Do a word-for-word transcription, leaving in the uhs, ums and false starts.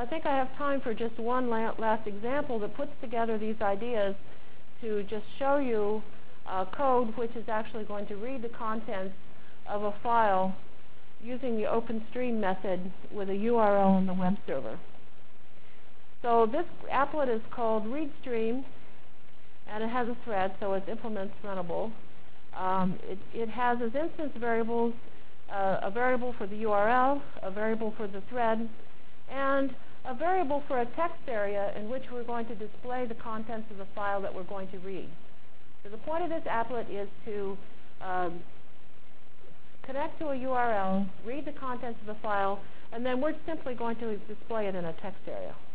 I think I have time for just one la last example that puts together these ideas to just show you uh, code which is actually going to read the contents of a file using the OpenStream method with a U R L on the web server. So this applet is called ReadStream, and it has a thread, so it implements runnable. Um, it, it has as instance variables uh, a variable for the U R L, a variable for the thread, and a variable for a text area in which we're going to display the contents of the file that we're going to read. So the point of this applet is to um, connect to a U R L, read the contents of the file, and then we're simply going to display it in a text area.